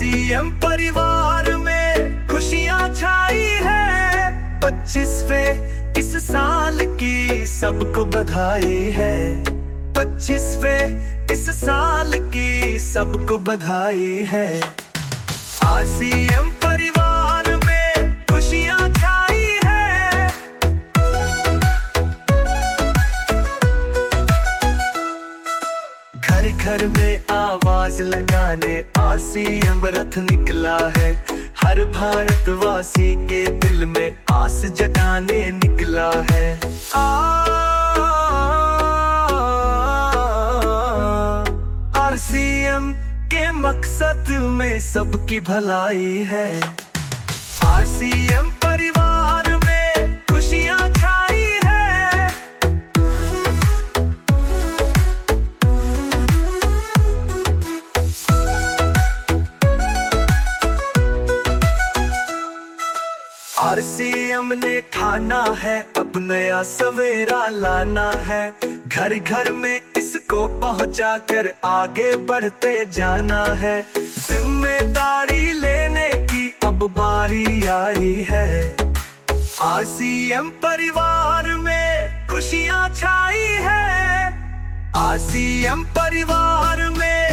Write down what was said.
RCM परिवार में खुशियां छाई है। 25वें इस साल की सबको बधाई है। 25वें इस साल की सबको बधाई है। आरसीएम परिवार में खुशियां छाई है। घर घर में आवाज लगाने आरसीएम रथ निकला है। हर भारतवासी के दिल में आस जगाने निकला है। आरसीएम के मकसद में सबकी भलाई है। आरसीएम परिवार में खुशियां छाई है। आरसीएम ने ठाना है अब नया सवेरा लाना है। घर घर में इसको पहुंचा कर आगे बढ़ते जाना है। जिम्मेदारी लेने की अब बारी आई है। आरसीएम परिवार में खुशियां छाई है। आरसीएम परिवार में